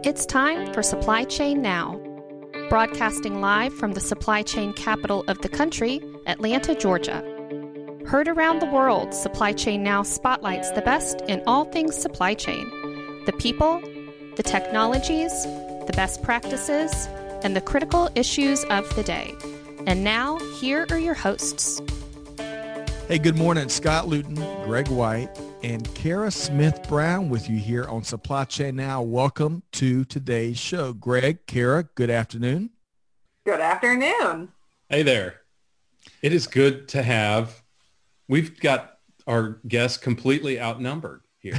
It's time for Supply Chain Now. Broadcasting live from the supply chain capital of the country, Atlanta, Georgia. Heard around the world, Supply Chain Now spotlights the best in all things supply chain. The people, the technologies, the best practices, and the critical issues of the day. And now, here are your hosts. Hey, good morning. Scott Luton, Greg White, and Kara Smith-Brown with you here on Supply Chain Now. Welcome to today's show. Greg, Kara, good afternoon. Good afternoon. Hey there. It is good to have, we've got our guests completely outnumbered here.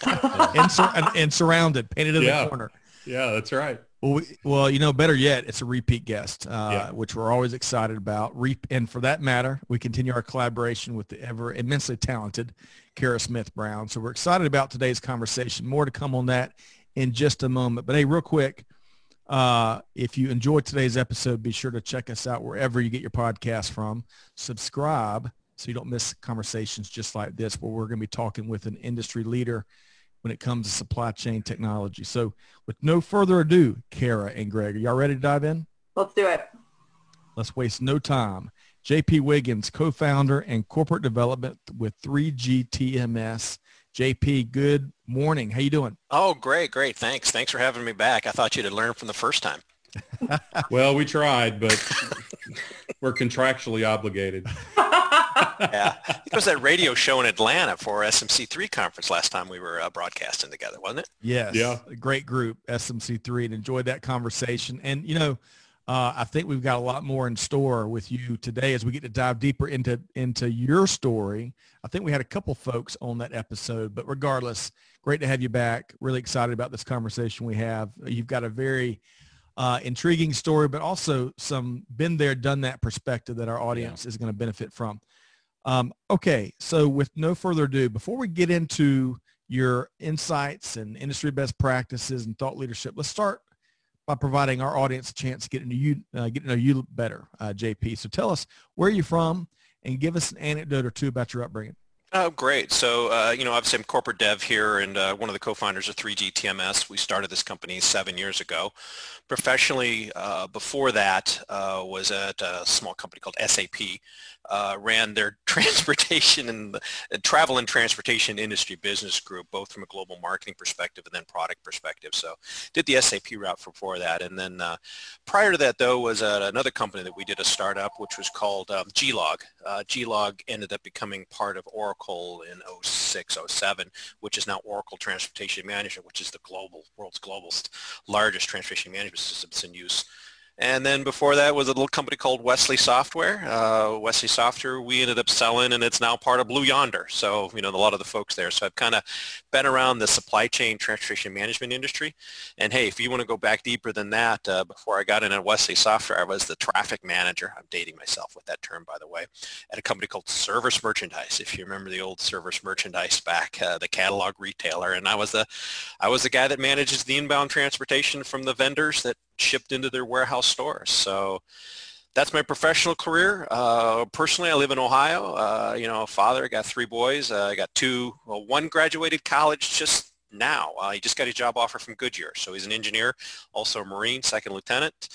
and surrounded, painted in the corner. Yeah, that's right. Well, you know, better yet, it's a repeat guest, which we're always excited about. And for that matter, we continue our collaboration with the ever immensely talented Kara Smith-Brown. So we're excited about today's conversation. More to come on that in just a moment. But hey, real quick, if you enjoyed today's episode, be sure to check us out wherever you get your podcast from. Subscribe so you don't miss conversations just like this, where we're going to be talking with an industry leader when it comes to supply chain technology. So with no further ado, Kara and Greg, are y'all ready to dive in? Let's do it. Let's waste no time. JP Wiggins, co-founder and corporate development with 3G TMS. JP, good morning. How you doing? Oh, great. Thanks for having me back. I thought you'd have learned from the first time. Well, we tried, but we're contractually obligated. Yeah, it was that radio show in Atlanta for SMC3 conference last time we were broadcasting together, wasn't it? Yes. Yeah. A great group, SMC3, and enjoyed that conversation. And, you know, I think we've got a lot more in store with you today as we get to dive deeper into your story. I think we had a couple folks on that episode, but regardless, great to have you back. Really excited about this conversation we have. You've got a very intriguing story, but also some been there, done that perspective that our audience is going to benefit from. Okay, so with no further ado, before we get into your insights and industry best practices and thought leadership, let's start by providing our audience a chance to get to know you better, JP. So tell us where you're from and give us an anecdote or two about your upbringing. Oh, great. So, obviously I'm corporate dev here and one of the co-founders of 3G TMS. We started this company 7 years ago. Professionally, before that, was at a small company called SAP. Ran their transportation and travel and transportation industry business group, both from a global marketing perspective and then product perspective. So did the SAP route before that. And then prior to that, though, was at another company that we did a startup, which was called Glog. Glog ended up becoming part of Oracle in 06, 07, which is now Oracle Transportation Management, which is the world's largest transportation management system that's in use. And then before that was a little company called Wesley Software. Wesley Software we ended up selling, and it's now part of Blue Yonder. So, you know, a lot of the folks there. So I've kind of been around the supply chain transportation management industry. And hey, if you want to go back deeper than that, before I got in at Wesley Software, I was the traffic manager. I'm dating myself with that term, by the way, at a company called Service Merchandise. If you remember the old Service Merchandise back, the catalog retailer. And I was the guy that manages the inbound transportation from the vendors that shipped into their warehouse stores. So that's my professional career. Personally, I live in Ohio. A father, I got 3 boys. I got one graduated college just now. He just got a job offer from Goodyear. So he's an engineer, also a Marine, second lieutenant.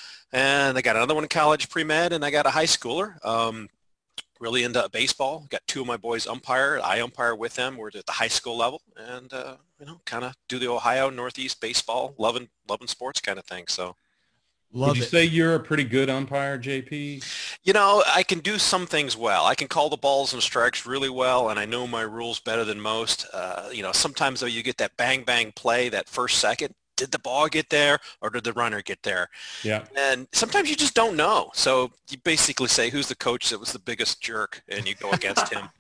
And I got another one in college, pre-med, and I got a high schooler. Really into baseball. Got 2 of my boys umpire. I umpire with them. We're at the high school level, and kind of do the Ohio Northeast baseball, loving sports kind of thing. So, would you say you're a pretty good umpire, JP? You know, I can do some things well. I can call the balls and strikes really well, and I know my rules better than most. Sometimes though you get that bang bang play that first second. Did the ball get there or did the runner get there? Yeah. And sometimes you just don't know. So you basically say, who's the coach that was the biggest jerk? And you go against him.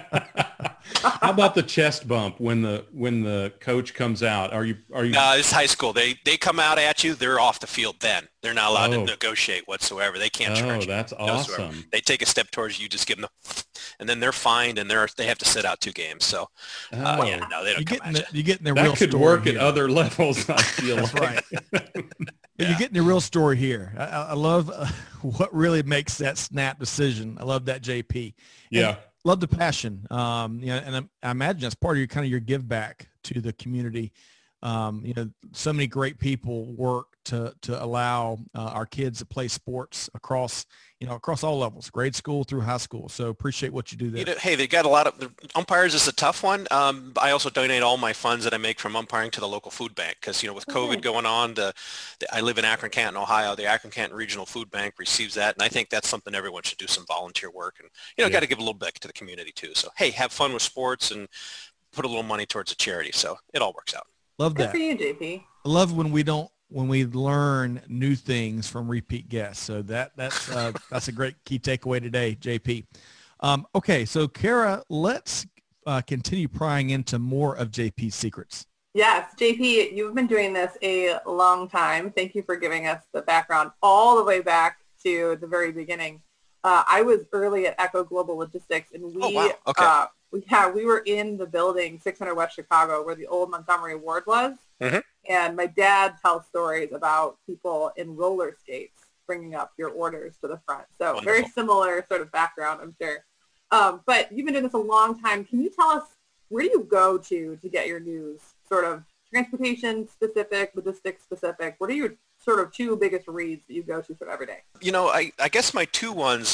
How about the chest bump when the coach comes out? Are you? No, it's high school. They come out at you. They're off the field then. They're not allowed to negotiate whatsoever. They can't charge you. That's awesome. They take a step towards you, just give them and then they're fined and they have to sit out 2 games. So, they don't come at you. You get in the that real could story work here. at other levels, I feel That's like. right. But you're getting the real story here. I love what really makes that snap decision. I love that, JP. Yeah. Love the passion. And I imagine that's part of your give back to the community. So many great people work to allow our kids to play sports across all levels, grade school through high school. So appreciate what you do there. Hey, they got a lot of umpires is a tough one. I also donate all my funds that I make from umpiring to the local food bank because, with COVID going on, I live in Akron Canton, Ohio. The Akron Canton Regional Food Bank receives that. And I think that's something everyone should do some volunteer work and, got to give a little back to the community too. So, hey, have fun with sports and put a little money towards a charity. So it all works out. Love that. Good for you, JP. I love when we learn new things from repeat guests. So that's a great key takeaway today, JP. Okay, so Kara, let's continue prying into more of JP's secrets. Yes, JP, you've been doing this a long time. Thank you for giving us the background all the way back to the very beginning. I was early at Echo Global Logistics, and we were in the building 600 West Chicago where the old Montgomery Ward was. Mm-hmm. And my dad tells stories about people in roller skates bringing up your orders to the front. So Wonderful. Very similar sort of background, I'm sure. But you've been doing this a long time. Can you tell us, where do you go to get your news? Sort of transportation specific, logistics specific? What are your sort of two biggest reads that you go to sort of every day? I guess my two ones,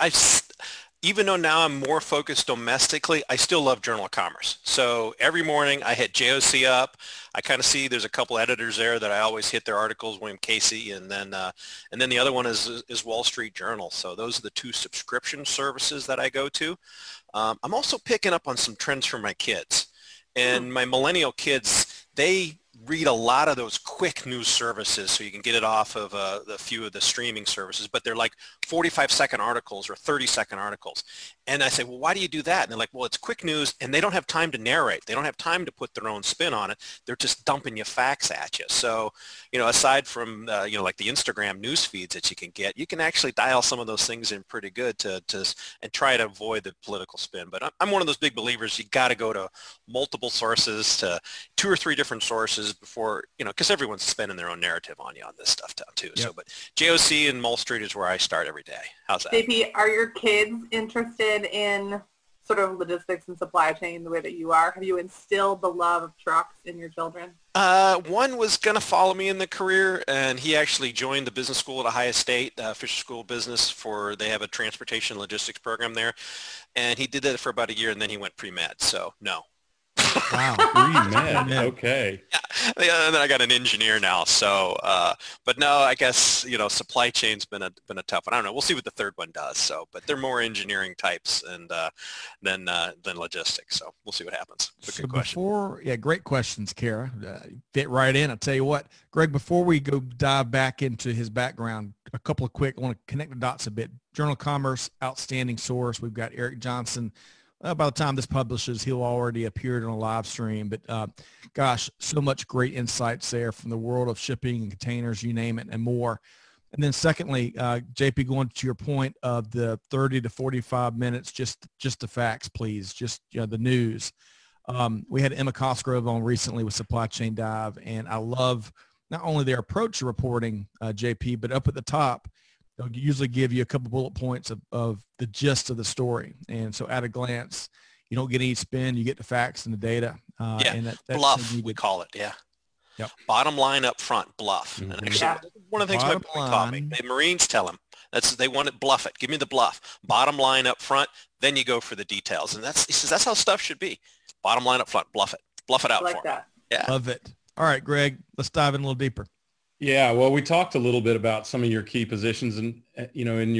even though now I'm more focused domestically, I still love Journal of Commerce. So every morning I hit JOC up. I kind of see there's a couple editors there that I always hit their articles, William Casey, and then the other one is Wall Street Journal. So those are the two subscription services that I go to. I'm also picking up on some trends for my kids. And my millennial kids, they read a lot of those quick news services so you can get it off of a few of the streaming services, but they're like 45-second articles or 30-second articles. And I say, well, why do you do that? And they're like, well, it's quick news, and they don't have time to narrate. They don't have time to put their own spin on it. They're just dumping you facts at you. So, aside from, like the Instagram news feeds that you can actually dial some of those things in pretty good and try to avoid the political spin. But I'm one of those big believers. You got to go to multiple sources, to 2 or 3 different sources before, because everyone's spinning their own narrative on you on this stuff too. Yep. So, but JOC and Mall Street is where I start every day. How's that? JP, are your kids interested in sort of logistics and supply chain the way that you are? Have you instilled the love of trucks in your children? One was going to follow me in the career, and he actually joined the business school at Ohio State, Fisher School of Business. They have a transportation logistics program there, and he did that for about a year, and then he went pre-med. So no. Wow. Pre-med. Okay. Yeah, and then I got an engineer now. So, but no, I guess, supply chain's been a tough one. I don't know. We'll see what the third one does. So, but they're more engineering types and than logistics. So we'll see what happens. But good question. Great questions, Kara. Fit right in. I'll tell you what, Greg, before we go dive back into his background, a couple of quick, I want to connect the dots a bit. Journal of Commerce, outstanding source. We've got Eric Johnson. By the time this publishes, he'll already appeared on a live stream. But gosh, so much great insights there from the world of shipping and containers, you name it, and more. And then secondly, JP, going to your point of the 30 to 45 minutes, just the facts, please, just the news. We had Emma Cosgrove on recently with Supply Chain Dive, and I love not only their approach to reporting, JP, but up at the top, they'll usually give you a couple bullet points of the gist of the story. And so at a glance, you don't get any spin, you get the facts and the data. And that's bluff, we call it, yeah. Yep. Bottom line up front, bluff. Mm-hmm. And actually, one of the things my boy taught me, the Marines tell him, they want it, bluff it. Give me the bluff. Bottom line up front, then you go for the details. And he says that's how stuff should be. Bottom line up front, bluff it. Bluff it out for that. Me. Yeah. Love it. All right, Greg, let's dive in a little deeper. Yeah, well, we talked a little bit about some of your key positions and, in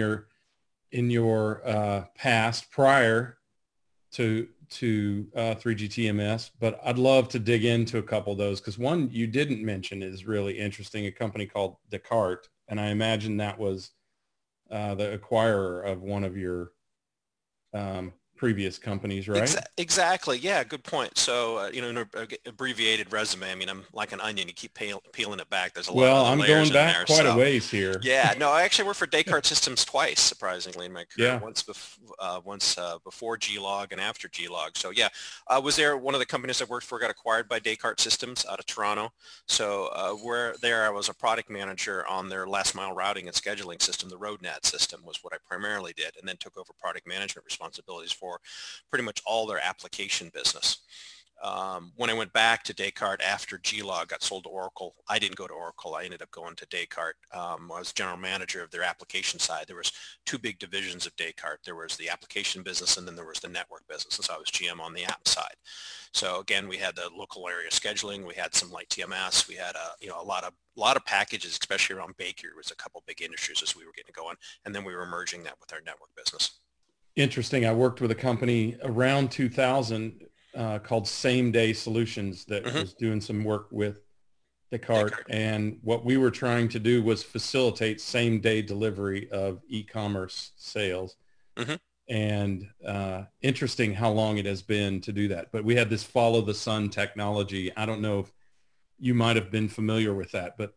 your past prior to 3GTMS, but I'd love to dig into a couple of those because one you didn't mention is really interesting, a company called Descartes, and I imagine that was the acquirer of one of your previous companies, right? Exactly. Yeah, good point. So, an abbreviated resume, I mean, I'm like an onion. You keep peeling it back. There's a lot of layers going in back there, quite a ways here. Yeah, no, I actually worked for Descartes Systems twice, surprisingly, in my career. Yeah. Once before G-Log and after G-Log. So, yeah, I was there. One of the companies I worked for got acquired by Descartes Systems out of Toronto. So, I was a product manager on their last mile routing and scheduling system. The RoadNet system was what I primarily did, and then took over product management responsibilities for pretty much all their application business. When I went back to Descartes after G-Log got sold to Oracle, I didn't go to Oracle. I ended up going to Descartes. I was general manager of their application side. There was two big divisions of Descartes. There was the application business, and then there was the network business. And so I was GM on the app side. So again, we had the local area scheduling. We had some light TMS. We had a lot of packages, especially around bakery. Was a couple big industries as we were getting going, and then we were merging that with our network business. Interesting. I worked with a company around 2000 called Same Day Solutions that was doing some work with Descartes. And what we were trying to do was facilitate same day delivery of e-commerce sales. And interesting how long it has been to do that. But we had this follow the sun technology. I don't know if you might have been familiar with that, but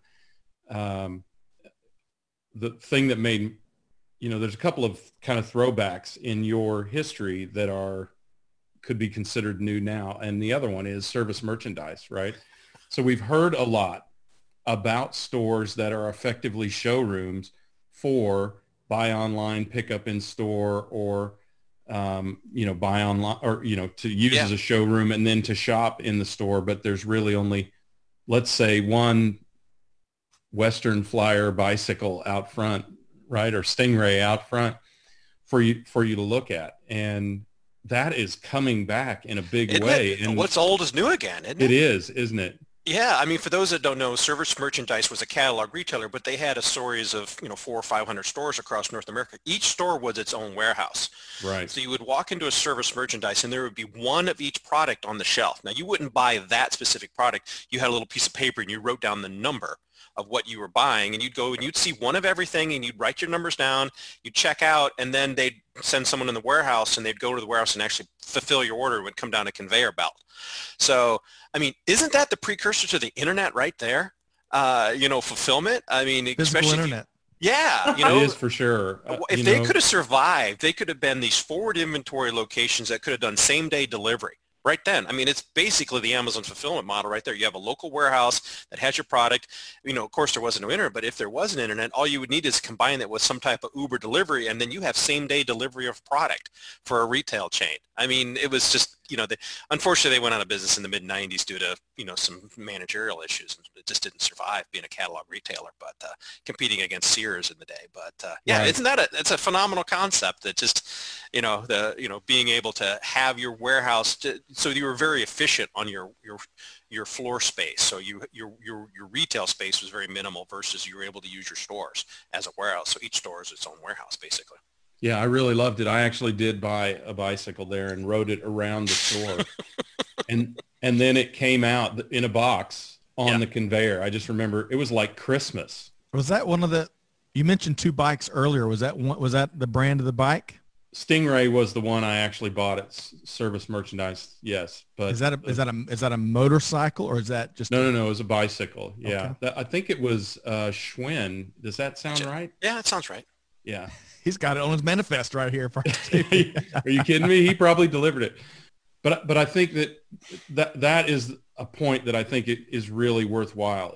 the thing that made, there's a couple of kind of throwbacks in your history that could be considered new now. And the other one is service merchandise, right? So we've heard a lot about stores that are effectively showrooms for buy online, pick up in store, or, buy online, or, to use as a showroom and then to shop in the store. But there's really only, let's say, one Western Flyer bicycle out front, right? Or Stingray out front for you to look at. And that is coming back in a big way. And what's old is new again, isn't it? It is, isn't it? Yeah, I mean, for those that don't know, Service Merchandise was a catalog retailer, but they had a series of 400 or 500 stores across North America. Each store was its own warehouse. Right. So you would walk into a Service Merchandise, and there would be one of each product on the shelf. Now, you wouldn't buy that specific product. You had a little piece of paper, and you wrote down the number of what you were buying, and you'd go and you'd see one of everything, and you'd write your numbers down, you'd check out, and then they'd send someone in the warehouse, and they'd go to the warehouse and actually fulfill your order. It would come down a conveyor belt. So, I mean, isn't that the precursor to the internet right there? Fulfillment. I mean, Physical especially internet. It is for sure. If they could have survived, they could have been these forward inventory locations that could have done same day delivery. Right then. I mean, it's basically the Amazon fulfillment model right there. You have a local warehouse that has your product. Of course, there wasn't no internet, but if there was an internet, all you would need is combine it with some type of Uber delivery, and then you have same-day delivery of product for a retail chain. I mean, it was just, unfortunately, they went out of business in the mid-'90s due to, some managerial issues. It just didn't survive being a catalog retailer, but competing against Sears in the day. But, Right. Isn't that it's a phenomenal concept that just, being able to have your warehouse so you were very efficient on your floor space. So your retail space was very minimal versus you were able to use your stores as a warehouse. So each store is its own warehouse, basically. Yeah, I really loved it. I actually did buy a bicycle there and rode it around the store. and then it came out in a box on the conveyor. I just remember it was like Christmas. Was that one of you mentioned two bikes earlier. Was that the brand of the bike? Stingray was the one I actually bought at Service Merchandise. Yes, but is that a motorcycle, or is that just no? It was a bicycle. Yeah, okay. I think it was Schwinn. Does that sound right? Yeah, that sounds right. Yeah, he's got it on his manifest right here. Are you kidding me? He probably delivered it. But I think that is a point that I think it is really worthwhile.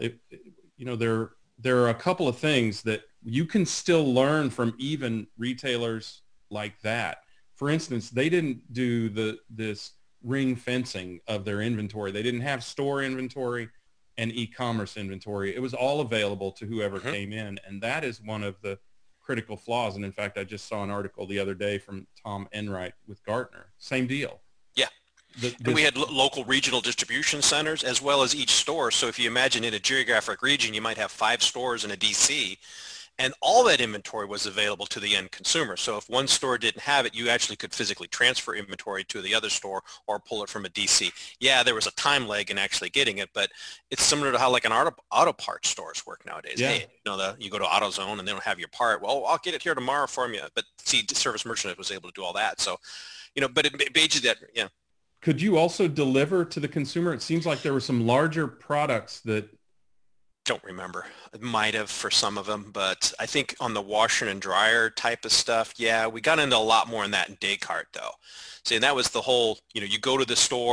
There are a couple of things that you can still learn from even retailers like that. For instance, they didn't do this ring fencing of their inventory. They didn't have store inventory and e-commerce inventory. It was all available to whoever came in, and that is one of the critical flaws. And in fact, I just saw an article the other day from Tom Enright with Gartner. Same deal. Yeah. And we had local regional distribution centers as well as each store. So if you imagine in a geographic region, you might have 5 stores in a DC, and all that inventory was available to the end consumer. So if one store didn't have it, you actually could physically transfer inventory to the other store or pull it from a DC. Yeah, there was a time lag in actually getting it, but it's similar to how like an auto parts stores work nowadays. Yeah. Hey, you go to AutoZone and they don't have your part. Well, I'll get it here tomorrow for you. But see, Service Merchandise was able to do all that. So, but it made you that, yeah. Could you also deliver to the consumer? It seems like there were some larger products that don't remember. It might have for some of them, but I think on the washer and dryer type of stuff, yeah, we got into a lot more in that in Descartes though. See, and that was the whole, you go to the store,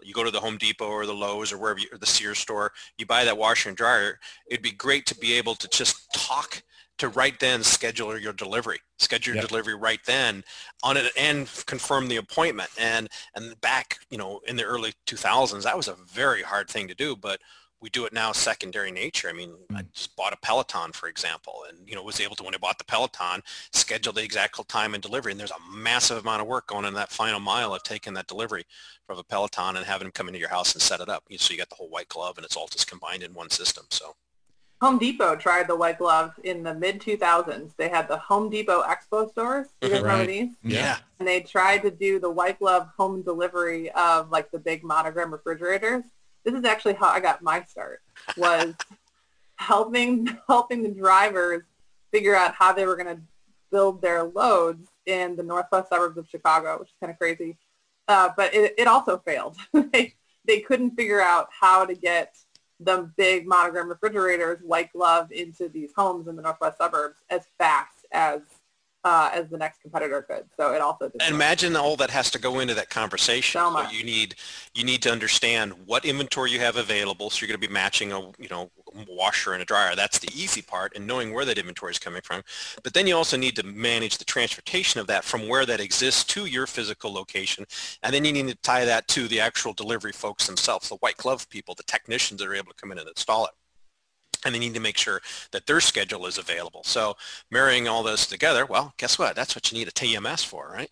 You go to the Home Depot or the Lowe's or wherever or the Sears store, you buy that washer and dryer. It'd be great to be able to just talk to right then schedule your delivery, delivery right then on it and confirm the appointment. And back, in the early 2000s, that was a very hard thing to do, but we do it now secondary nature. I mean, I just bought a Peloton, for example, and, was able to, when I bought the Peloton, schedule the exact time and delivery. And there's a massive amount of work going in that final mile of taking that delivery from a Peloton and having them come into your house and set it up. So you got the whole white glove and it's all just combined in one system. So Home Depot tried the white glove in the mid-2000s. They had the Home Depot Expo stores. You guys remember these? Yeah. And they tried to do the white glove home delivery of like the big monogram refrigerators. This is actually how I got my start, was helping the drivers figure out how they were going to build their loads in the northwest suburbs of Chicago, which is kind of crazy. But it also failed. They couldn't figure out how to get the big monogram refrigerators white glove into these homes in the northwest suburbs as fast as the next competitor could. So it also didn't and imagine all that has to go into that conversation. So much. You need to understand what inventory you have available. So you're going to be matching a washer and a dryer. That's the easy part, and knowing where that inventory is coming from. But then you also need to manage the transportation of that from where that exists to your physical location. And then you need to tie that to the actual delivery folks themselves, the white glove people, the technicians that are able to come in and install it. And they need to make sure that their schedule is available. So marrying all this together, well, guess what? That's what you need a TMS for, right?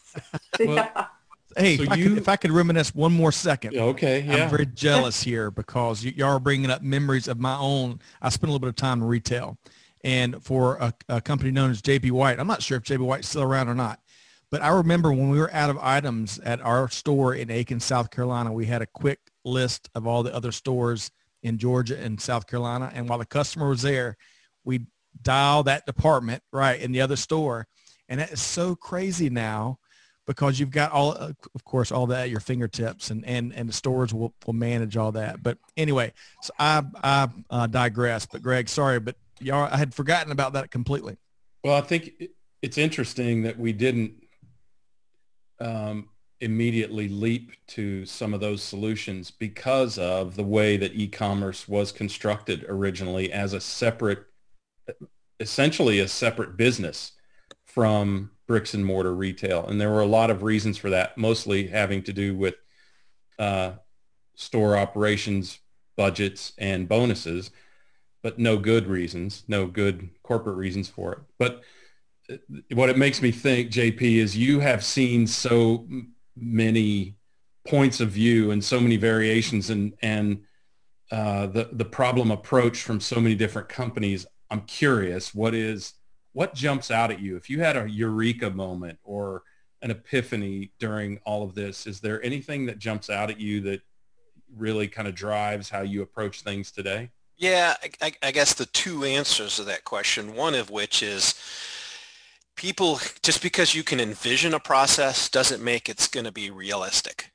Yeah. Hey, So if I could reminisce one more second. Okay, yeah. I'm very jealous here because y'all are bringing up memories of my own. I spent a little bit of time in retail, and for a company known as JB White. I'm not sure if JB White's still around or not, but I remember when we were out of items at our store in Aiken, South Carolina, we had a quick list of all the other stores in Georgia and South Carolina. And while the customer was there, we dial that department right in the other store. And that is so crazy now because you've got all, of course, all that at your fingertips and the stores will manage all that. But anyway, so I digress, but Greg, sorry, but I had forgotten about that completely. Well, I think it's interesting that we didn't immediately leap to some of those solutions because of the way that e-commerce was constructed originally as essentially a separate business from bricks and mortar retail. And there were a lot of reasons for that, mostly having to do with store operations, budgets, and bonuses, but no good corporate reasons for it. But what it makes me think, JP, is you have seen so many points of view and so many variations and the problem approach from so many different companies. I'm curious, what jumps out at you? If you had a eureka moment or an epiphany during all of this, is there anything that jumps out at you that really kind of drives how you approach things today? Yeah, I guess the two answers to that question, one of which is people, just because you can envision a process doesn't make it's going to be realistic.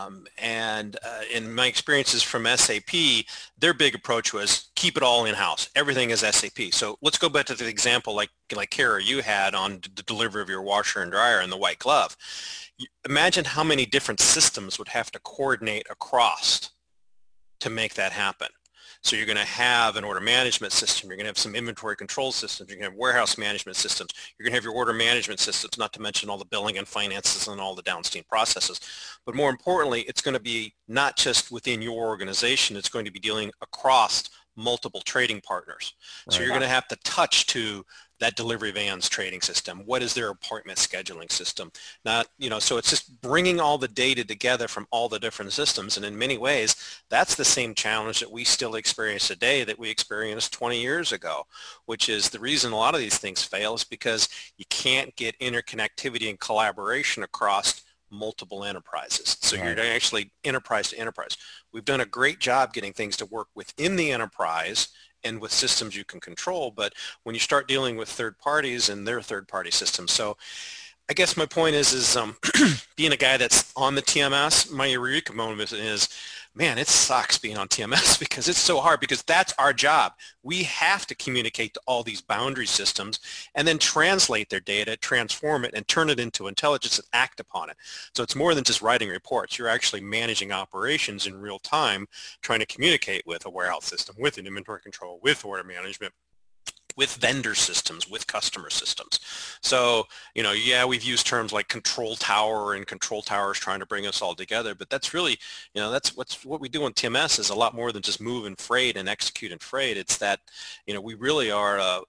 In my experiences from SAP, their big approach was keep it all in-house. Everything is SAP. So let's go back to the example like Kara, you had on the delivery of your washer and dryer and the white glove. Imagine how many different systems would have to coordinate across to make that happen. So you're going to have an order management system. You're going to have some inventory control systems. You're going to have warehouse management systems. You're going to have your order management systems, not to mention all the billing and finances and all the downstream processes. But more importantly, it's going to be not just within your organization. It's going to be dealing across multiple trading partners. Right. So you're going to have to touch to that delivery van's trading system. What is their appointment scheduling system? So it's just bringing all the data together from all the different systems. And in many ways, that's the same challenge that we still experience today that we experienced 20 years ago, which is the reason a lot of these things fail is because you can't get interconnectivity and collaboration across multiple enterprises. So right. You're actually enterprise to enterprise. We've done a great job getting things to work within the enterprise and with systems you can control, but when you start dealing with third parties and their third-party systems. So I guess my point is being a guy that's on the TMS, my eureka moment is man, it sucks being on TMS because it's so hard, because that's our job. We have to communicate to all these boundary systems and then translate their data, transform it, and turn it into intelligence and act upon it. So it's more than just writing reports. You're actually managing operations in real time, trying to communicate with a warehouse system, with an inventory control, with order management, with vendor systems, with customer systems. So, yeah, we've used terms like control tower, and control towers trying to bring us all together, but that's really, that's what we do on TMS is a lot more than just move in freight and execute in freight. It's that, we really are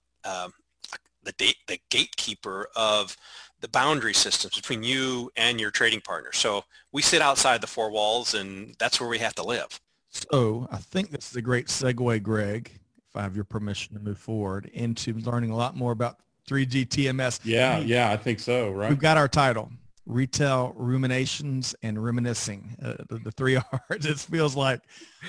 the gatekeeper of the boundary systems between you and your trading partner. So we sit outside the four walls, and that's where we have to live. So I think this is a great segue, Greg, if I have your permission to move forward into learning a lot more about 3G TMS. Yeah, I think so, right? We've got our title, Retail Ruminations and Reminiscing, the 3 R's. It feels like.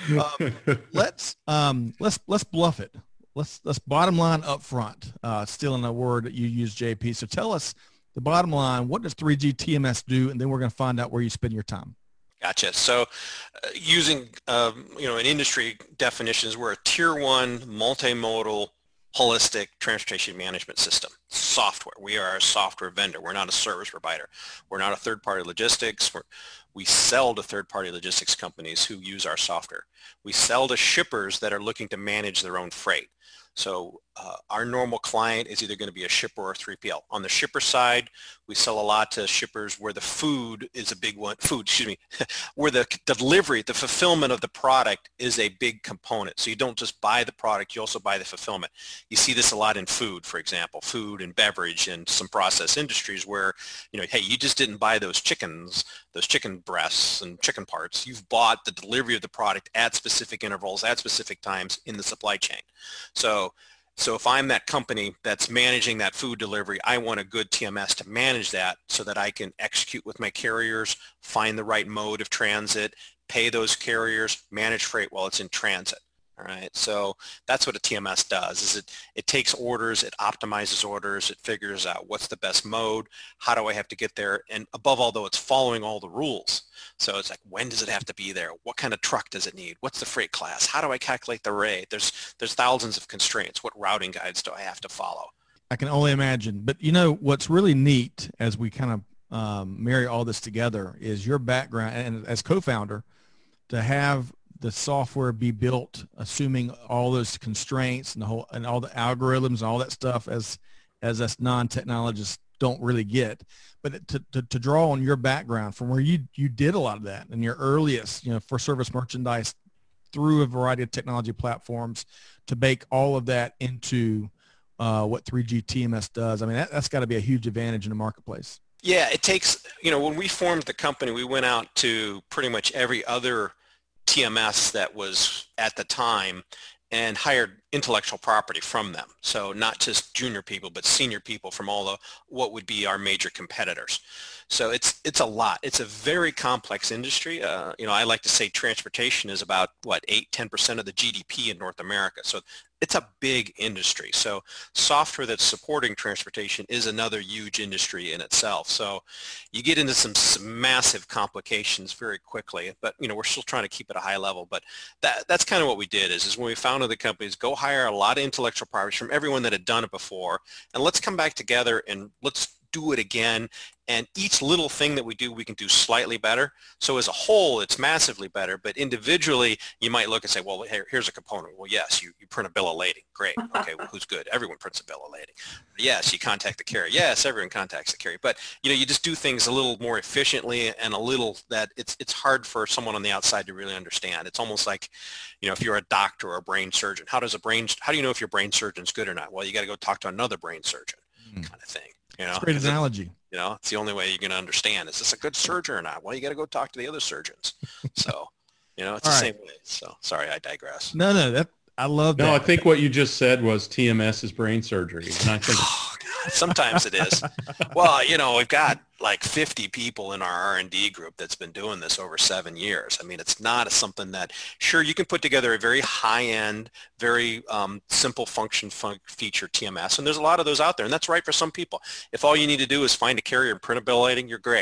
Let's bluff it. Let's bottom line up front, stealing a word that you use, JP. So tell us the bottom line, what does 3G TMS do? And then we're going to find out where you spend your time. Gotcha. So using, an industry definitions, we're a tier 1 multimodal holistic transportation management system software. We are a software vendor. We're not a service provider. We're not a third-party logistics. We sell to third-party logistics companies who use our software. We sell to shippers that are looking to manage their own freight. So our normal client is either going to be a shipper or a 3PL. On the shipper side, we sell a lot to shippers where the food is a big one, where the delivery, the fulfillment of the product is a big component. So you don't just buy the product, you also buy the fulfillment. You see this a lot in food, for example, food and beverage and some process industries where, hey, you just didn't buy those chicken breasts and chicken parts. You've bought the delivery of the product at specific intervals, at specific times in the supply chain. So if I'm that company that's managing that food delivery, I want a good TMS to manage that so that I can execute with my carriers, find the right mode of transit, pay those carriers, manage freight while it's in transit. All right, so that's what a TMS does, is it takes orders, it optimizes orders, it figures out what's the best mode, how do I have to get there, and above all, though, it's following all the rules. So it's like, when does it have to be there? What kind of truck does it need? What's the freight class? How do I calculate the rate? There's thousands of constraints. What routing guides do I have to follow? I can only imagine. But what's really neat as we kind of marry all this together is your background, and as co-founder, to have the software be built, assuming all those constraints and all the algorithms and all that stuff as us non-technologists don't really get. But to draw on your background from where you did a lot of that in your earliest, for service merchandise through a variety of technology platforms to bake all of that into what 3G TMS does. I mean, that's got to be a huge advantage in the marketplace. Yeah, it takes, when we formed the company, we went out to pretty much every other TMS that was at the time and hired intellectual property from them. So not just junior people, but senior people from what would be our major competitors. So it's a lot. It's a very complex industry. I like to say transportation is about 8-10% of the GDP in North America. So it's a big industry. So software that's supporting transportation is another huge industry in itself. So you get into some massive complications very quickly, but we're still trying to keep it a high level. But that's kind of what we did is when we founded the companies, go hire a lot of intellectual property from everyone that had done it before, and let's come back together and let's do it again. And each little thing that we do, we can do slightly better. So as a whole, it's massively better. But individually, you might look and say, well, here's a component. Well, yes, you print a bill of lading. Great. Okay, well, who's good? Everyone prints a bill of lading. Yes, you contact the carrier. Yes, everyone contacts the carrier. But, you just do things a little more efficiently and a little that it's hard for someone on the outside to really understand. It's almost like, if you're a doctor or a brain surgeon, how do you know if your brain surgeon's good or not? Well, you got to go talk to another brain surgeon kind of thing. That's a great analogy. It's the only way you're going to understand. Is this a good surgeon or not? Well, you got to go talk to the other surgeons. So, it's the same way. So, sorry, I digress. No, I love that. No, I think what you just said was TMS is brain surgery. And I think sometimes it is. Well, we've got like 50 people in our R&D group that's been doing this over 7 years. I mean, it's not something that, sure, you can put together a very high-end, very simple function feature TMS, and there's a lot of those out there, and that's right for some people. If all you need to do is find a carrier and print a bill of lading, you're great.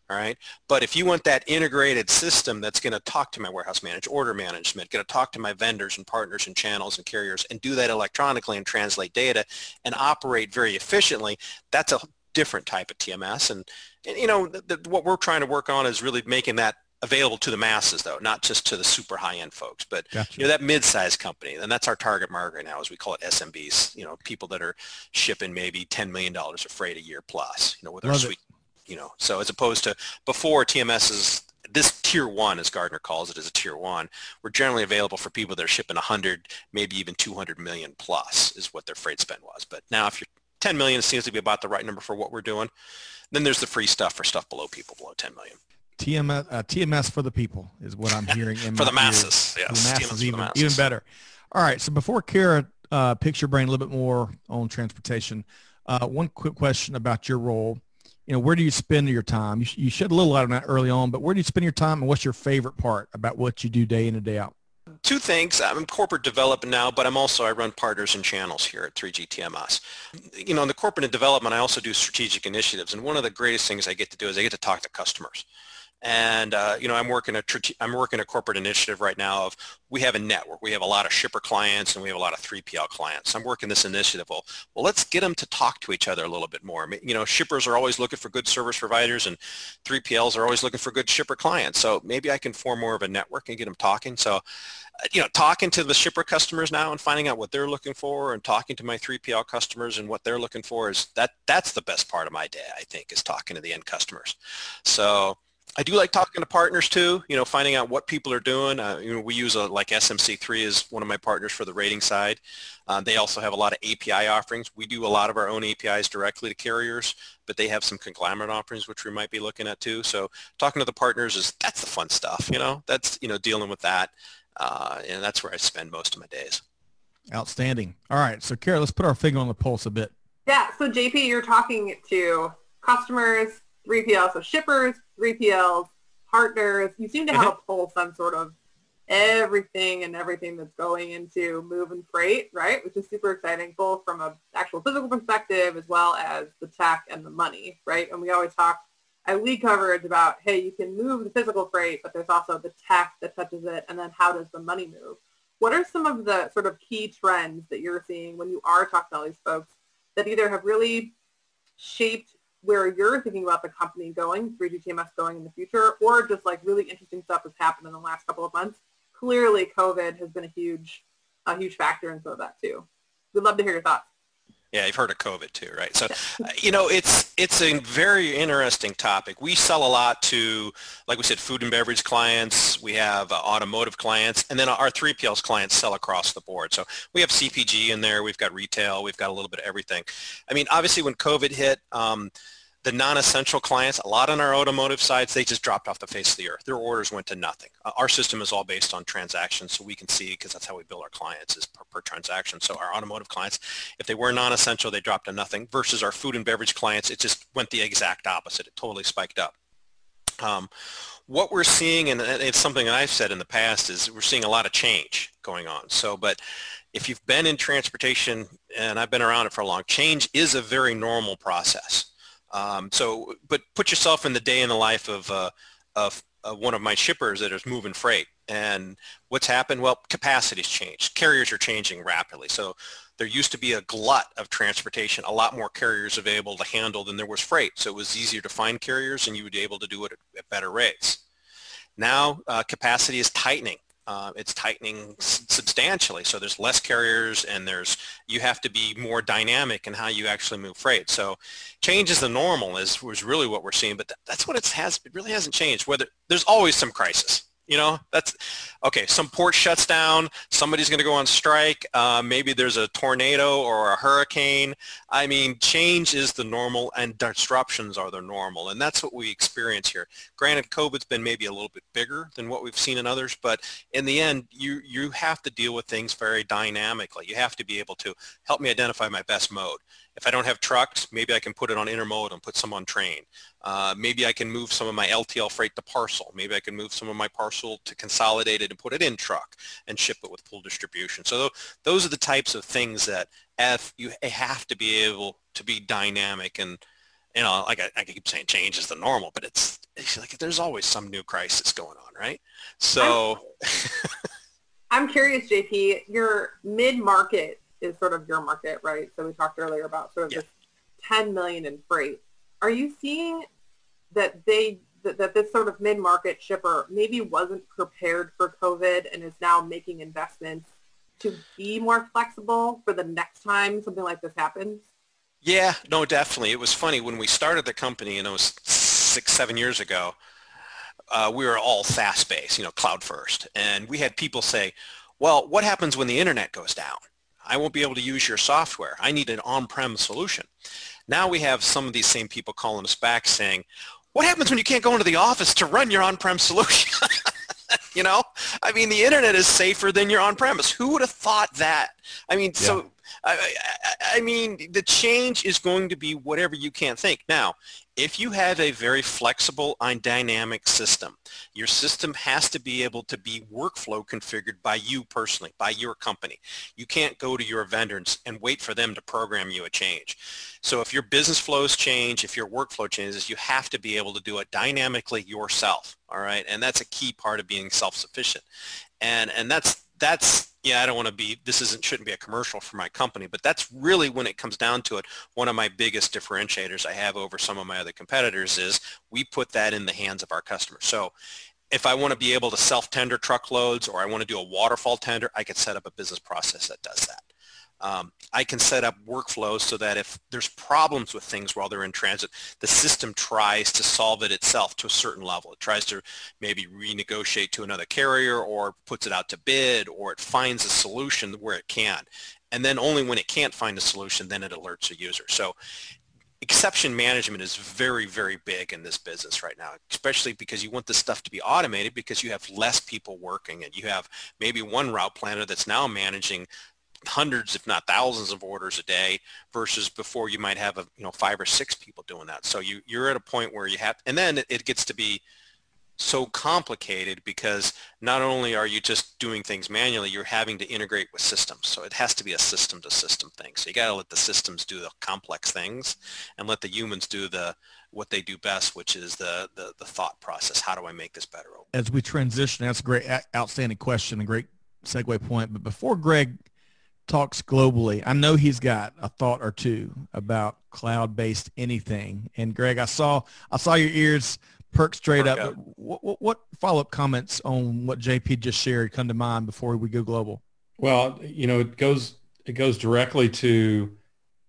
All right. But if you want that integrated system that's going to talk to my warehouse management, order management, going to talk to my vendors and partners and channels and carriers and do that electronically and translate data and operate very efficiently, that's a different type of TMS. And you know, what we're trying to work on is really making that available to the masses, though, not just to the super high-end folks, but Gotcha. you know, that mid-sized company, and that's our target market right now, as we call it, SMBs. You know, people that are shipping maybe $10 million of freight a year plus. You know, with our suite. You know, so as opposed to before, TMS is this tier one, as Gardner calls it, is a tier one. We're generally available for people that are shipping 100, maybe even 200 million plus is what their freight spend was. But now if you're 10 million, it seems to be about the right number for what we're doing. Then there's the free stuff for stuff below people below 10 million. TMS for the people is what I'm hearing. For the masses, yes. The masses, even better. All right. So before Kara picks your brain a little bit more on transportation, one quick question about your role. You know, where do you spend your time? You shed a little light on that early on, but where do you spend your time, and what's your favorite part about what you do day in and day out? Two things. I'm in corporate development now, but I run partners and channels here at 3G TMS. You know, in the corporate development, I also do strategic initiatives, and one of the greatest things I get to do is I get to talk to customers. And, you know, I'm working a corporate initiative right now of, we have a network. We have a lot of shipper clients and we have a lot of 3PL clients. I'm working this initiative. Well, let's get them to talk to each other a little bit more. You know, shippers are always looking for good service providers, and 3PLs are always looking for good shipper clients. So maybe I can form more of a network and get them talking. So, you know, talking to the shipper customers now and finding out what they're looking for, and talking to my 3PL customers and what they're looking for, that's the best part of my day, I think, is talking to the end customers. So I do like talking to partners too, you know, finding out what people are doing. You know, we use like SMC3 is one of my partners for the rating side. They also have a lot of API offerings. We do a lot of our own APIs directly to carriers, but they have some conglomerate offerings which we might be looking at too. So talking to the partners that's the fun stuff, you know, that's, you know, dealing with that. And that's where I spend most of my days. Outstanding. All right. So Kara, let's put our finger on the pulse a bit. Yeah. So JP, you're talking to customers, 3PLs, so shippers, 3PLs, partners. You seem to have a pulse on sort of everything that's going into moving freight, right? Which is super exciting, both from an actual physical perspective as well as the tech and the money, right? And we always talk at lead coverage about, hey, you can move the physical freight, but there's also the tech that touches it, and then how does the money move? What are some of the sort of key trends that you're seeing when you are talking to all these folks that either have really shaped where you're thinking about the company going, 3G TMS going in the future, or just like really interesting stuff that's happened in the last couple of months? Clearly, COVID has been a huge factor in some of that too. We'd love to hear your thoughts. Yeah, you've heard of COVID too, right? So, you know, it's a very interesting topic. We sell a lot to, like we said, food and beverage clients. We have automotive clients, and then our 3PLs clients sell across the board. So we have CPG in there. We've got retail. We've got a little bit of everything. I mean, obviously, when COVID hit, the non-essential clients, a lot on our automotive sides, they just dropped off the face of the earth. Their orders went to nothing. Our system is all based on transactions, so we can see, because that's how we bill our clients, is per transaction. So our automotive clients, if they were non-essential, they dropped to nothing, versus our food and beverage clients, it just went the exact opposite. It totally spiked up. What we're seeing, and it's something that I've said in the past, is we're seeing a lot of change going on. So, but if you've been in transportation, and I've been around it for a long, change is a very normal process. But put yourself in the day in the life of one of my shippers that is moving freight. And what's happened? Well, capacity's changed. Carriers are changing rapidly. So there used to be a glut of transportation, a lot more carriers available to handle than there was freight. So it was easier to find carriers, and you would be able to do it at better rates. Now capacity is tightening. It's tightening substantially. So there's less carriers, and you have to be more dynamic in how you actually move freight. So change is the normal was really what we're seeing, but that's what it really hasn't changed. Whether there's always some crisis, you know, that's okay. Some port shuts down. Somebody's going to go on strike. Maybe there's a tornado or a hurricane. I mean, change is the normal, and disruptions are the normal, and that's what we experience here. Granted, COVID's been maybe a little bit bigger than what we've seen in others, but in the end, you have to deal with things very dynamically. You have to be able to help me identify my best mode. If I don't have trucks, maybe I can put it on intermodal and put some on train. Maybe I can move some of my LTL freight to parcel. Maybe I can move some of my parcel to consolidated and put it in truck and ship it with full distribution. So those are the types of things that you have to be able to be dynamic. And, you know, like I keep saying, change is the normal, but like, there's always some new crisis going on, right? So I'm curious, JP, your mid-market is sort of your market, right? So we talked earlier about sort of this 10 million in freight. Are you seeing that that this sort of mid-market shipper maybe wasn't prepared for COVID and is now making investments to be more flexible for the next time something like this happens? Yeah, no, definitely. It was funny when we started the company, and it was 6, 7 years ago. We were all SaaS-based, cloud first. And we had people say, well, what happens when the internet goes down? I won't be able to use your software. I need an on-prem solution. Now we have some of these same people calling us back saying, what happens when you can't go into the office to run your on-prem solution? I mean, the internet is safer than your on-premise. Who would have thought that? I mean, so I mean, the change is going to be whatever you can't think. Now, if you have a very flexible and dynamic system, your system has to be able to be workflow configured by you personally, by your company. You can't go to your vendors and wait for them to program you a change. So if your business flows change, if your workflow changes, you have to be able to do it dynamically yourself, all right? And that's a key part of being self-sufficient. And that's yeah, I don't want to be, shouldn't be a commercial for my company, but that's really, when it comes down to it, one of my biggest differentiators I have over some of my other competitors is we put that in the hands of our customers. So if I want to be able to self-tender truckloads, or I want to do a waterfall tender, I could set up a business process that does that. I can set up workflows so that if there's problems with things while they're in transit, the system tries to solve it itself to a certain level. It tries to maybe renegotiate to another carrier, or puts it out to bid, or it finds a solution where it can. And then only when it can't find a solution, then it alerts a user. So exception management is very, very big in this business right now, especially because you want this stuff to be automated, because you have less people working, and you have maybe one route planner that's now managing hundreds, if not thousands, of orders a day, versus before you might have 5 or 6 people doing that. So you're at a point where you have, and then it gets to be so complicated, because not only are you just doing things manually, you're having to integrate with systems. So it has to be a system to system thing. So you got to let the systems do the complex things and let the humans do what they do best, which is the thought process. How do I make this better? As we transition, that's a great, outstanding question, a great segue point. But before Greg talks globally, I know he's got a thought or two about cloud-based anything. And Greg, I saw your ears perk straight up. What follow-up comments on what JP just shared come to mind before we go global? Well, it goes directly to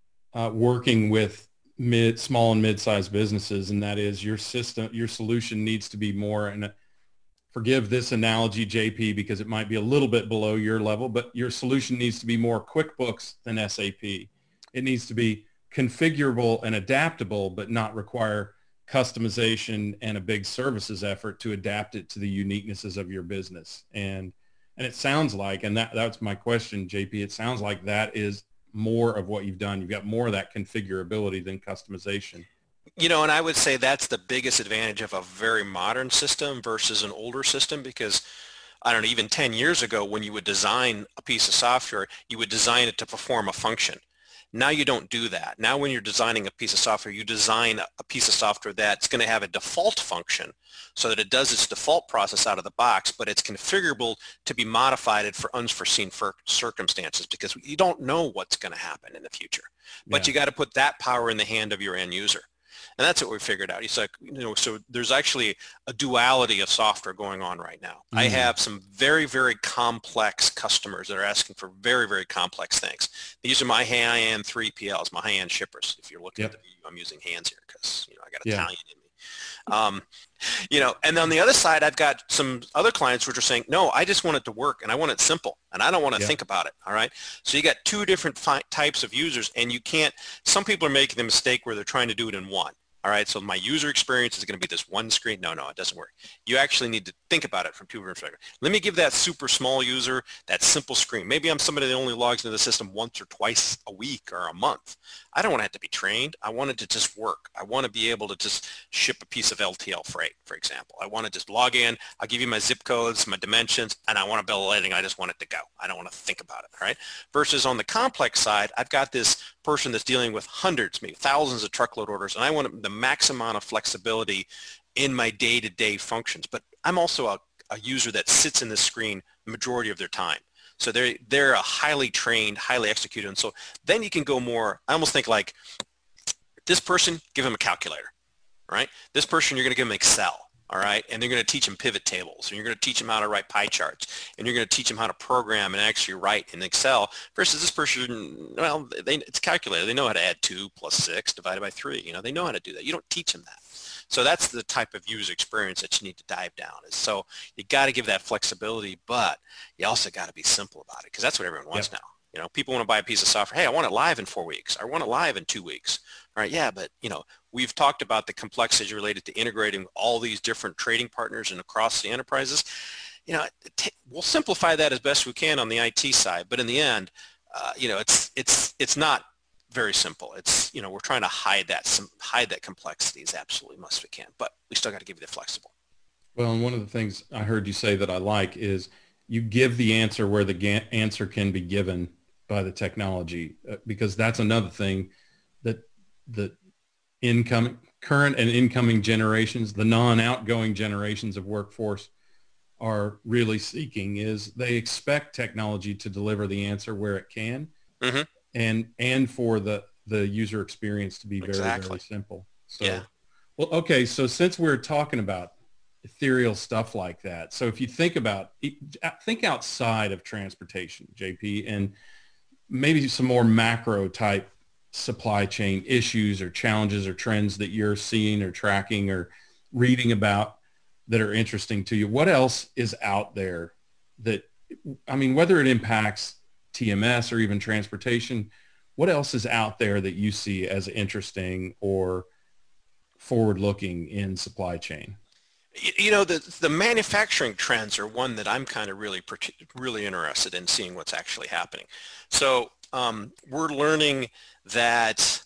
working with small and mid-sized businesses, and that is your solution needs to be more, and forgive this analogy, JP, because it might be a little bit below your level, but your solution needs to be more QuickBooks than SAP. It needs to be configurable and adaptable, but not require customization and a big services effort to adapt it to the uniquenesses of your business. And it sounds like, and that's my question, JP, it sounds like that is more of what you've done. You've got more of that configurability than customization. And I would say that's the biggest advantage of a very modern system versus an older system, because I don't know, even 10 years ago, when you would design a piece of software, you would design it to perform a function. Now you don't do that. Now when you're designing a piece of software, you design a piece of software that's going to have a default function so that it does its default process out of the box, but it's configurable to be modified for unforeseen circumstances, because you don't know what's going to happen in the future. But you got to put that power in the hand of your end user. And that's what we figured out. It's like, so there's actually a duality of software going on right now. I have some very, very complex customers that are asking for very, very complex things. These are my high-end 3PLs, my high-end shippers. If you're looking at the view, I'm using hands here because, I got Italian in me. And on the other side, I've got some other clients which are saying, no, I just want it to work, and I want it simple, and I don't want to think about it. All right. So you got two different types of users, and you can't, some people are making the mistake where they're trying to do it in one. All right, so my user experience is going to be this one screen. No, it doesn't work. You actually need to think about it from two different perspectives. Let me give that super small user that simple screen. Maybe I'm somebody that only logs into the system once or twice a week or a month. I don't want to have to be trained. I want it to just work. I want to be able to just ship a piece of LTL freight, for example. I want to just log in. I'll give you my zip codes, my dimensions, and I want to bill a landing. I just want it to go. I don't want to think about it, all right? Versus on the complex side, I've got this person that's dealing with hundreds, maybe thousands of truckload orders, and I want the max amount of flexibility in my day-to-day functions. But I'm also a user that sits in this screen the majority of their time. So they're a highly trained, highly executed. And so then you can go more, I almost think like this person, give them a calculator, right? This person, you're going to give them Excel. All right, and they're going to teach them pivot tables, and you're going to teach them how to write pie charts, and you're going to teach them how to program and actually write in Excel. Versus this person, well, it's calculator. They know how to add 2 + 6 divided by 3. You know, they know how to do that. You don't teach them that. So that's the type of user experience that you need to dive down. So you got to give that flexibility, but you also got to be simple about it because that's what everyone wants now. You know, people want to buy a piece of software. Hey, I want it live in 4 weeks. I want it live in 2 weeks. All right, yeah, but you know, we've talked about the complexities related to integrating all these different trading partners and across the enterprises. You know, we'll simplify that as best we can on the IT side, but in the end, you know, it's not very simple. It's, you know, we're trying to hide that complexity as absolutely much as we can, but we still got to give you the flexible. Well, and one of the things I heard you say that I like is you give the answer where the answer can be given by the technology, because that's another thing that the current and incoming generations, the non-outgoing generations of workforce are really seeking is they expect technology to deliver the answer where it can, and for the user experience to be very, very simple. So, well, okay. So since we're talking about ethereal stuff like that, so if you think outside of transportation, JP, and maybe some more macro type supply chain issues or challenges or trends that you're seeing or tracking or reading about that are interesting to you. What else is out there that, I mean, whether it impacts TMS or even transportation, what else is out there that you see as interesting or forward-looking in supply chain? You know, the manufacturing trends are one that I'm kind of really interested in seeing what's actually happening. So we're learning that,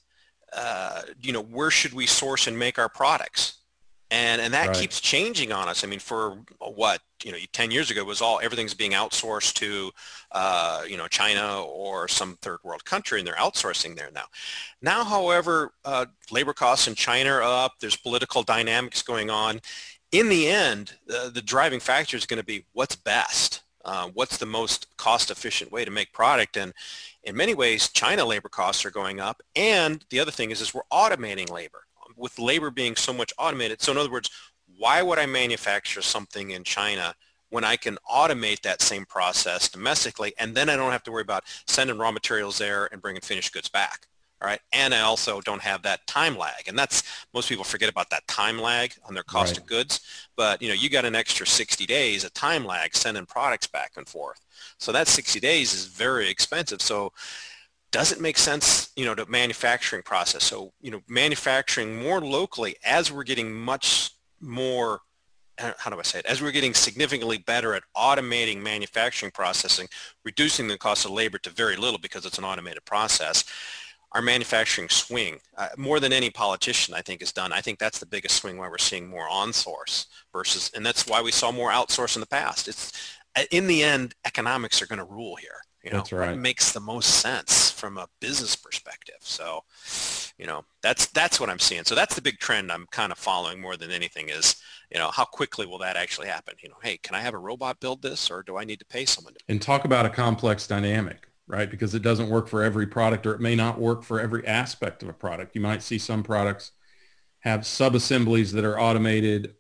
you know, where should we source and make our products? And that keeps changing on us. I mean, for what, you know, 10 years ago was everything's being outsourced to, you know, China or some third world country, and they're outsourcing there now. Now, however, labor costs in China are up. There's political dynamics going on. In the end, the driving factor is going to be what's best. What's the most cost-efficient way to make product? And in many ways, China labor costs are going up. And the other thing is we're automating labor, with labor being so much automated. So in other words, why would I manufacture something in China when I can automate that same process domestically, and then I don't have to worry about sending raw materials there and bringing finished goods back? All right. And I also don't have that time lag. And that's, most people forget about that time lag on their cost of goods. But, you know, you got an extra 60 days of time lag sending products back and forth. So that 60 days is very expensive. So does it make sense, you know, to manufacturing process? So, you know, manufacturing more locally as we're getting much more, how do I say it? As we're getting significantly better at automating manufacturing processing, reducing the cost of labor to very little because it's an automated process. Our manufacturing swing, more than any politician, I think, has done. I think that's the biggest swing why we're seeing more on-source versus, and that's why we saw more outsource in the past. It's, in the end, economics are going to rule here. You know, that's right. What makes the most sense from a business perspective. So, you know, that's what I'm seeing. So that's the big trend I'm kind of following more than anything is, you know, how quickly will that actually happen? You know, hey, can I have a robot build this, or do I need to pay someone to? And talk about a complex dynamic. Right? Because it doesn't work for every product, or it may not work for every aspect of a product. You might see some products have sub-assemblies that are automated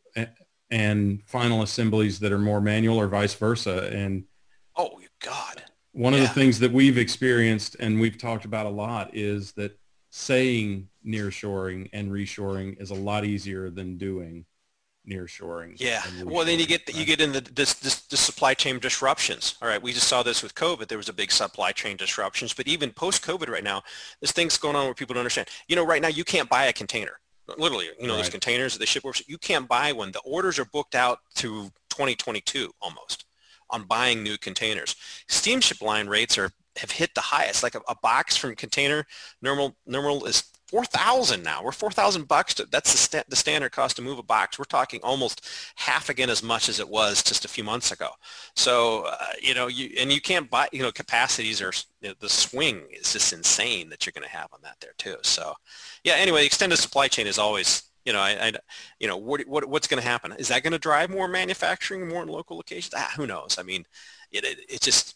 and final assemblies that are more manual, or vice versa. And oh, God. One of the things that we've experienced and we've talked about a lot is that saying nearshoring and reshoring is a lot easier than doing nearshoring. Yeah. Well, then you get into this supply chain disruptions. All right. We just saw this with COVID. There was a big supply chain disruptions, but even post-COVID right now, there's things going on where people don't understand. You know, right now you can't buy a container. Literally, you know, those containers that they ship over, you can't buy one. The orders are booked out to 2022 almost on buying new containers. Steamship line rates have hit the highest. Like a box from container normal is $4,000 now. We're $4,000. That's the standard cost to move a box. We're talking almost half again as much as it was just a few months ago. So you know, you can't buy. You know, capacities are, you know, the swing is just insane that you're going to have on that there too. So yeah. Anyway, extended supply chain is always What's going to happen? Is that going to drive more manufacturing, more in local locations? Who knows? I mean, it's just,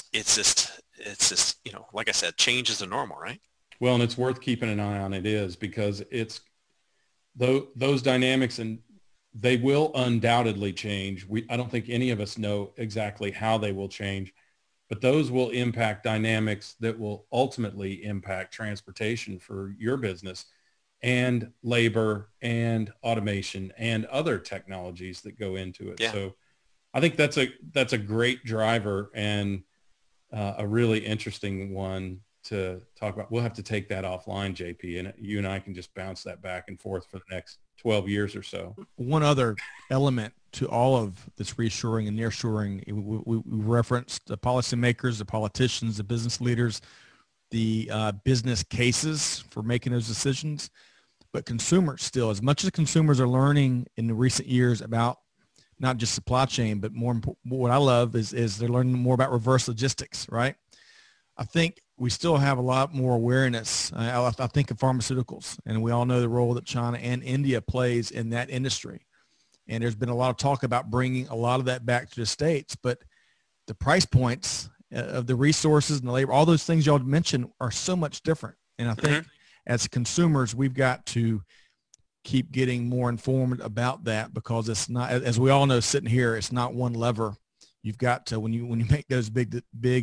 like I said, change is the normal, right? Well, and it's worth keeping an eye on. It is, because it's those dynamics, and they will undoubtedly change. I don't think any of us know exactly how they will change, but those will impact dynamics that will ultimately impact transportation for your business, and labor and automation and other technologies that go into it. Yeah. So I think that's a great driver, and a really interesting one to talk about. We'll have to take that offline, JP, and you and I can just bounce that back and forth for the next 12 years or so. One other element to all of this reshoring and nearshoring, we referenced the policymakers, the politicians, the business leaders, the business cases for making those decisions. But consumers still, as much as consumers are learning in the recent years about not just supply chain, but more important, what I love is they're learning more about reverse logistics, right? I think we still have a lot more awareness. I think of pharmaceuticals, and we all know the role that China and India plays in that industry. And there's been a lot of talk about bringing a lot of that back to the States, but the price points of the resources and the labor, all those things y'all mentioned, are so much different. And I think as consumers, we've got to keep getting more informed about that, because it's not, as we all know, sitting here, it's not one lever. You've got to, when you make those big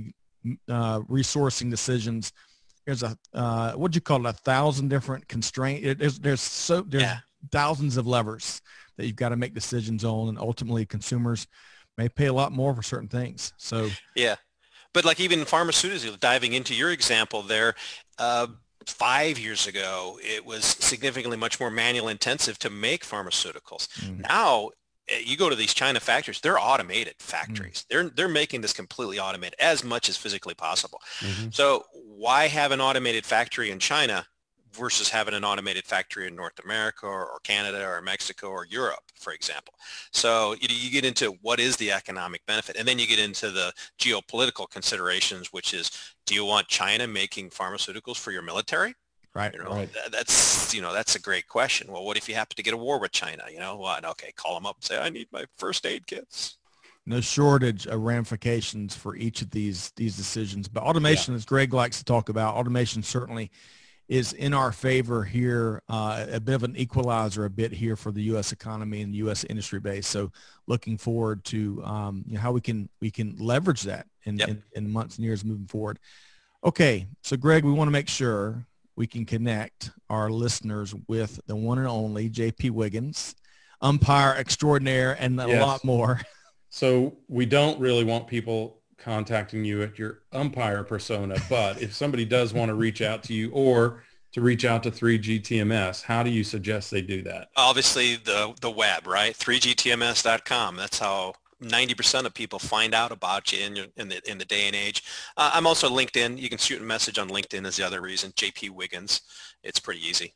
resourcing decisions, there's what'd you call it, 1,000 different constraints. There's thousands of levers that you've got to make decisions on, and ultimately consumers may pay a lot more for certain things. So yeah, but like even pharmaceuticals, diving into your example there, 5 years ago, it was significantly much more manual intensive to make pharmaceuticals. Now, you go to these China factories, they're automated factories. They're making this completely automated as much as physically possible. So why have an automated factory in China versus having an automated factory in North America or Canada or Mexico or Europe, for example? So you get into what is the economic benefit, and then you get into the geopolitical considerations, which is, do you want China making pharmaceuticals for your military? Right. That's a great question. Well, what if you happen to get a war with China? What? Okay, call them up and say, I need my first aid kits. No shortage of ramifications for each of these decisions. But automation, as Greg likes to talk about, automation certainly is in our favor here, a bit of an equalizer here for the U.S. economy and the U.S. industry base. So looking forward to how we can leverage that in months and years moving forward. Okay, so Greg, we want to make sure we can connect our listeners with the one and only JP Wiggins, umpire extraordinaire, and a lot more. So we don't really want people contacting you at your umpire persona, but if somebody does want to reach out to you or to reach out to 3GTMS, how do you suggest they do that? Obviously the web, right? 3GTMS.com. That's how 90% of people find out about you in the day and age. I'm also LinkedIn. You can shoot a message on LinkedIn is the other reason. JP Wiggins. It's pretty easy.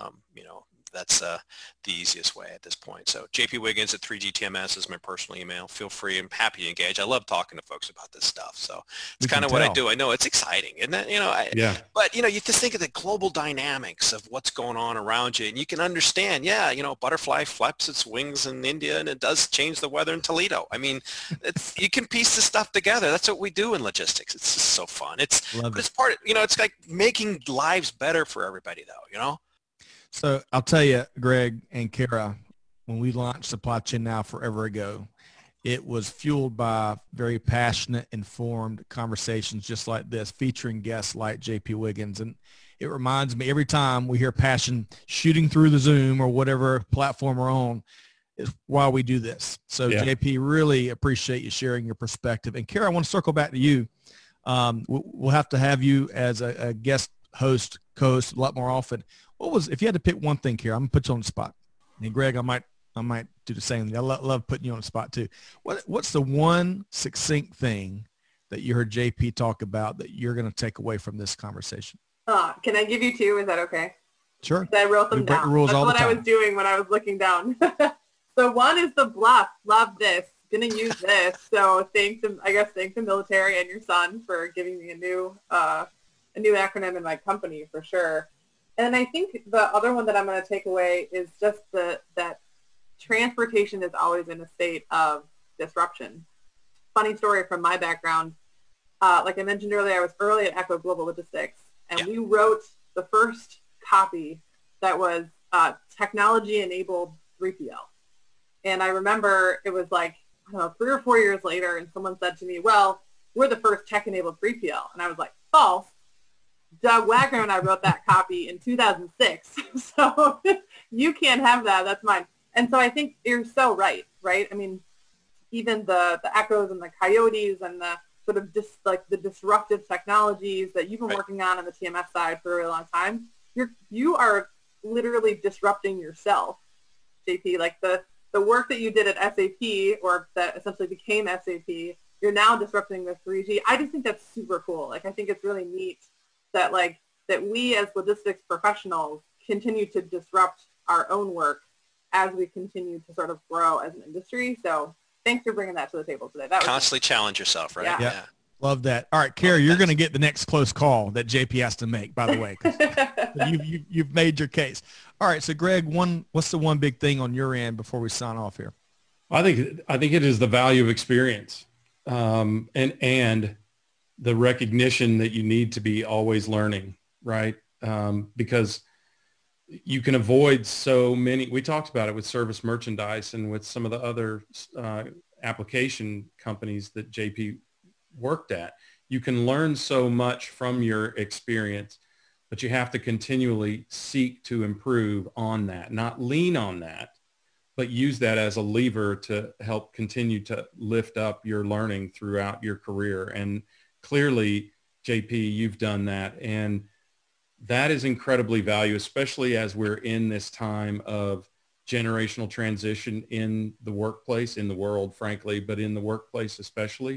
That's the easiest way at this point. So JP Wiggins at 3GTMS is my personal email. Feel free. I'm happy to engage. I love talking to folks about this stuff. So it's kind of what I do. I know it's exciting. And then, but you just think of the global dynamics of what's going on around you, and you can understand, butterfly flaps its wings in India, and it does change the weather in Toledo. I mean, you can piece this stuff together. That's what we do in logistics. It's just so fun. It's part of, it's like making lives better for everybody though, So I'll tell you, Greg and Kara, when we launched Supply Chain Now forever ago, it was fueled by very passionate, informed conversations just like this, featuring guests like JP Wiggins. And it reminds me every time we hear passion shooting through the Zoom or whatever platform we're on, is why we do this. So JP, really appreciate you sharing your perspective. And Kara, I want to circle back to you. We'll have to have you as a guest host, co-host a lot more often. If you had to pick one thing here, I'm gonna put you on the spot. And Greg, I might do the same thing. I love putting you on the spot too. What's the one succinct thing that you heard JP talk about that you're gonna take away from this conversation? Can I give you two? Is that okay? Sure. I wrote them down. That's what I was doing when I was looking down. So one is the bluff. Love this. Gonna use this. So thank the military and your son for giving me a new acronym in my company for sure. And I think the other one that I'm going to take away is just that transportation is always in a state of disruption. Funny story from my background. Like I mentioned earlier, I was early at Echo Global Logistics, and we wrote the first copy that was technology-enabled 3PL. And I remember it was like, I don't know, 3 or 4 years later, and someone said to me, well, we're the first tech-enabled 3PL. And I was like, false. Doug Wagner and I wrote that copy in 2006. So you can't have that. That's mine. And so I think you're so right? I mean, even the Echoes and the Coyotes and the sort of the disruptive technologies that you've been working on the TMS side for a really long time, you are literally disrupting yourself, JP. Like the work that you did at SAP, or that essentially became SAP, you're now disrupting with 3G. I just think that's super cool. Like, I think it's really neat that we as logistics professionals continue to disrupt our own work as we continue to sort of grow as an industry. So thanks for bringing that to the table today. That Constantly challenge yourself, right? Yeah. Love that. All right, Kara, you're going to get the next close call that JP has to make, by the way. You've made your case. All right, so Greg, what's the one big thing on your end before we sign off here? I think it is the value of experience, and the recognition that you need to be always learning, right? Because you can avoid so many. We talked about it with service merchandise and with some of the other application companies that JP worked at. You can learn so much from your experience, but you have to continually seek to improve on that, not lean on that, but use that as a lever to help continue to lift up your learning throughout your career. And clearly, JP, you've done that. And that is incredibly valuable, especially as we're in this time of generational transition in the workplace, in the world, frankly, but in the workplace especially.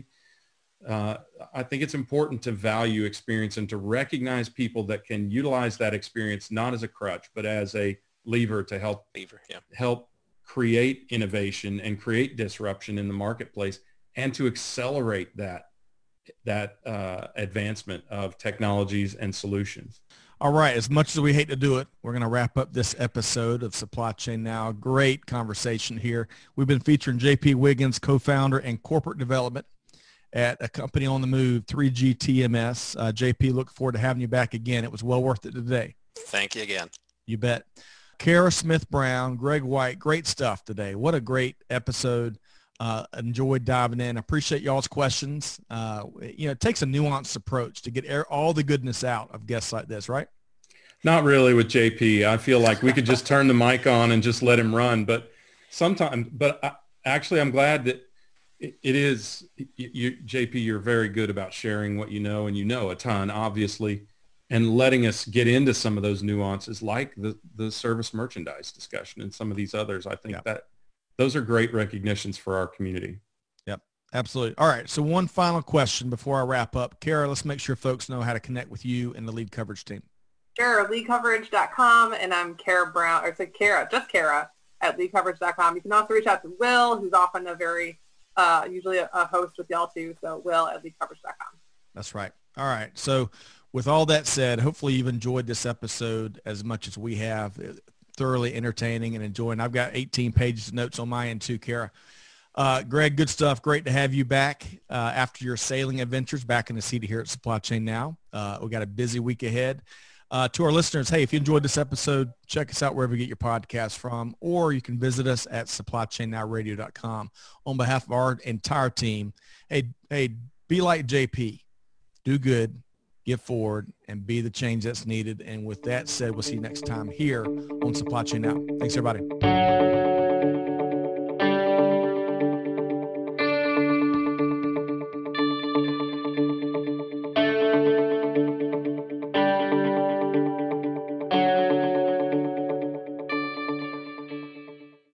I think it's important to value experience and to recognize people that can utilize that experience not as a crutch, but as a lever to help create innovation and create disruption in the marketplace, and to accelerate that advancement of technologies and solutions. All right. As much as we hate to do it, we're going to wrap up this episode of Supply Chain Now. Great conversation here. We've been featuring JP Wiggins, co-founder and corporate development at a company on the move, 3G TMS. JP, look forward to having you back again. It was well worth it today. Thank you again. You bet. Kara Smith-Brown, Greg White, great stuff today. What a great episode. Enjoyed diving in. Appreciate y'all's questions. It takes a nuanced approach to get all the goodness out of guests like this, right? Not really with JP. I feel like we could just turn the mic on and just let him run. But sometimes, actually, I'm glad that it is, JP, you're very good about sharing what you know, and you know a ton, obviously, and letting us get into some of those nuances like the service merchandise discussion and some of these others. I think that those are great recognitions for our community. Yep, absolutely. All right, so one final question before I wrap up. Kara, let's make sure folks know how to connect with you and the Lead Coverage team. Sure, leadcoverage.com, and I'm Kara Brown, or say Kara, just Kara at leadcoverage.com. You can also reach out to Will, who's often usually a host with y'all too, so Will at leadcoverage.com. That's right. All right, so with all that said, hopefully you've enjoyed this episode as much as we have. Thoroughly entertaining and enjoying. I've got 18 pages of notes on my end too, Kara. Greg, good stuff. Great to have you back after your sailing adventures, back in the seat here at Supply Chain Now. We got a busy week ahead. To our listeners, hey, if you enjoyed this episode, check us out wherever you get your podcasts from, or you can visit us at supplychainnowradio.com. On behalf of our entire team, hey, be like JP. Do good, give forward, and be the change that's needed. And with that said, we'll see you next time here on Supply Chain Now. Thanks, everybody.